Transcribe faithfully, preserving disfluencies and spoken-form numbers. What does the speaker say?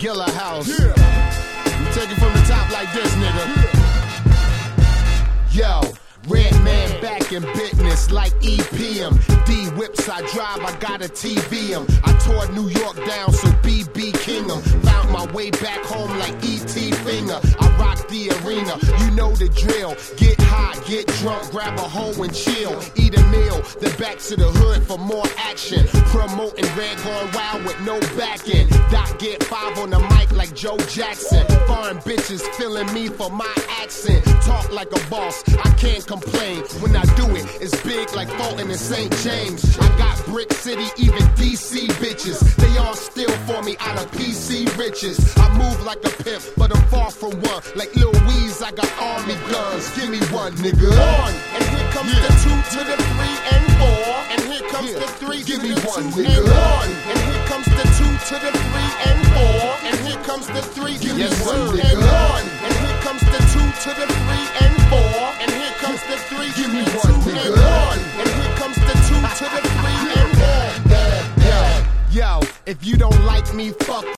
Gilla House. Yeah. We take it from the top like this, nigga. Yeah. Yo. Red man back in business like E P M. D whips I drive, I gotta T V 'em. I tore New York down, so B B King 'em. Found my way back home like E T Finger. I rock the arena, you know the drill. Get high, get drunk, grab a hoe and chill. Eat a meal, then back to the hood for more action. Promoting Red Gone Wild with no backing. Doc get five on the mic like Joe Jackson. Foreign bitches feeling me for my accent. Talk like a boss, I can't complain. When I do it, it's big like Fulton and Saint James. I got Brick City, even D C bitches. They all steal for me out of P C riches. I move like a pimp, but I'm far from one. Like Lil Weeze, I got army guns. Give me one, nigga. One. And here comes yeah. the two to the three and four. And here comes yeah. the three Give to me the one, two nigga. And one. And here comes the two to the three and four. And here comes the three Give to the one, and one. And here comes the two to the three and four. And here comes the three Give me one, two nigga. And one. And here comes the two to the three and four. Yo, if you don't like me, fuck